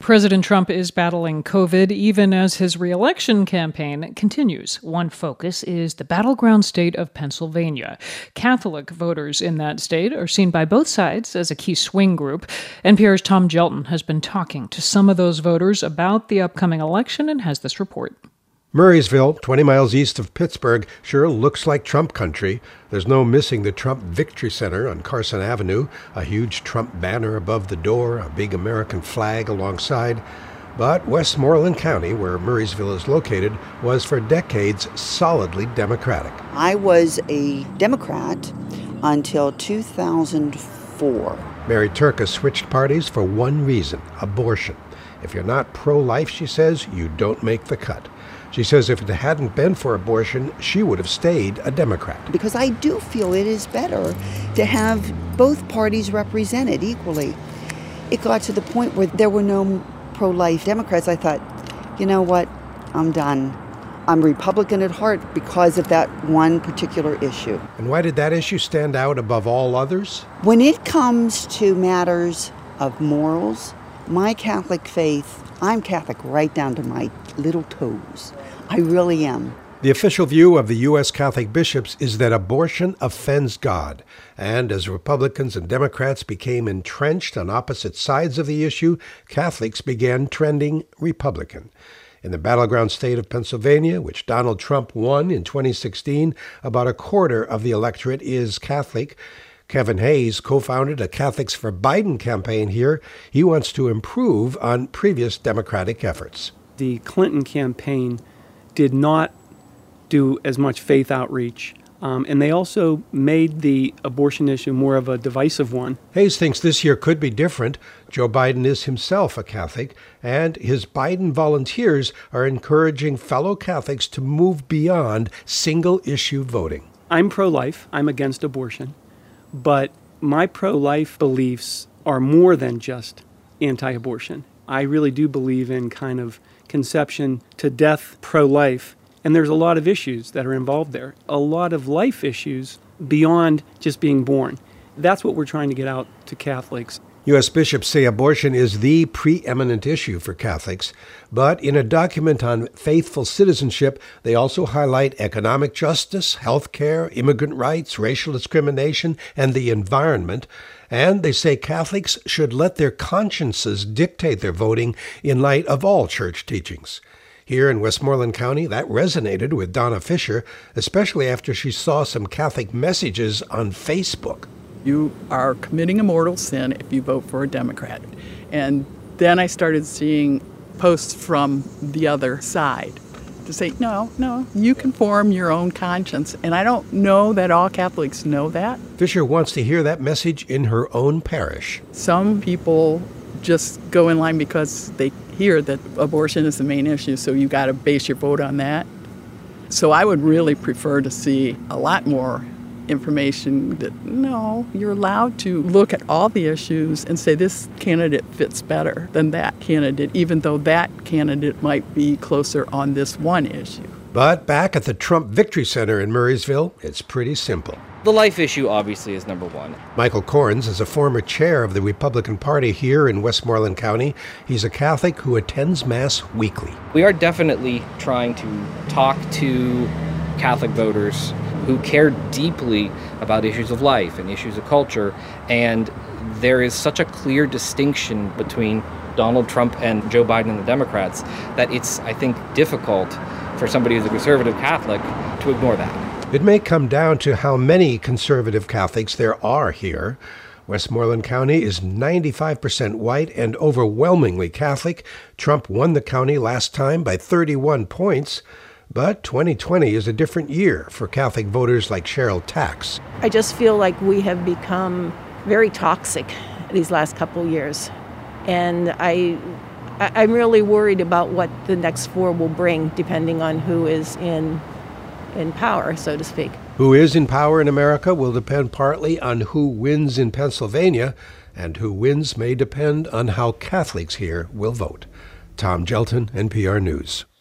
President Trump is battling COVID even as his re-election campaign continues. One focus is the battleground state of Pennsylvania. Catholic voters in that state are seen by both sides as a key swing group. NPR's Tom Gelton has been talking to some of those voters about the upcoming election and has this report. Murrysville, 20 miles east of Pittsburgh, sure looks like Trump country. There's no missing the Trump Victory Center on Carson Avenue, a huge Trump banner above the door, a big American flag alongside. But Westmoreland County, where Murrysville is located, was for decades solidly Democratic. I was a Democrat until 2004. Mary Turka switched parties for one reason: abortion. If you're not pro-life, she says, you don't make the cut. She says if it hadn't been for abortion, she would have stayed a Democrat. Because I do feel it is better to have both parties represented equally. It got to the point where there were no pro-life Democrats. I thought, you know what, I'm done. I'm Republican at heart because of that one particular issue. And why did that issue stand out above all others? When it comes to matters of morals, my Catholic faith, I'm Catholic right down to my little toes. I really am. The official view of the U.S. Catholic bishops is that abortion offends God. And as Republicans and Democrats became entrenched on opposite sides of the issue, Catholics began trending Republican. In the battleground state of Pennsylvania, which Donald Trump won in 2016, about a quarter of the electorate is Catholic. Kevin Hayes co-founded a Catholics for Biden campaign here. He wants to improve on previous Democratic efforts. The Clinton campaign did not do as much faith outreach, and they also made the abortion issue more of a divisive one. Hayes thinks this year could be different. Joe Biden is himself a Catholic, and his Biden volunteers are encouraging fellow Catholics to move beyond single-issue voting. I'm pro-life. I'm against abortion. But my pro-life beliefs are more than just anti-abortion. I really do believe in kind of conception to death pro-life. And there's a lot of issues that are involved there, a lot of life issues beyond just being born. That's what we're trying to get out to Catholics. U.S. bishops say abortion is the preeminent issue for Catholics, but in a document on faithful citizenship, they also highlight economic justice, health care, immigrant rights, racial discrimination, and the environment. And they say Catholics should let their consciences dictate their voting in light of all church teachings. Here in Westmoreland County, that resonated with Donna Fisher, especially after she saw some Catholic messages on Facebook. You are committing a mortal sin if you vote for a Democrat. And then I started seeing posts from the other side to say, no, you can form your own conscience. And I don't know that all Catholics know that. Fisher wants to hear that message in her own parish. Some people just go in line because they hear that abortion is the main issue, so you got to base your vote on that. So I would really prefer to see a lot more information that, no, you're allowed to look at all the issues and say this candidate fits better than that candidate, even though that candidate might be closer on this one issue. But back at the Trump Victory Center in Murrysville, it's pretty simple. The life issue obviously is number one. Michael Corns is a former chair of the Republican Party here in Westmoreland County. He's a Catholic who attends Mass weekly. We are definitely trying to talk to Catholic voters who care deeply about issues of life and issues of culture, and there is such a clear distinction between Donald Trump and Joe Biden and the Democrats that it's, I think, difficult for somebody who's a conservative Catholic to ignore that. It may come down to how many conservative Catholics there are here. Westmoreland County is 95% white and overwhelmingly Catholic. Trump won the county last time by 31 points. But 2020 is a different year for Catholic voters like Cheryl Tax. I just feel like we have become very toxic these last couple years. And I'm really worried about what the next four will bring, depending on who is in power, so to speak. Who is in power in America will depend partly on who wins in Pennsylvania, and who wins may depend on how Catholics here will vote. Tom Gelton, NPR News.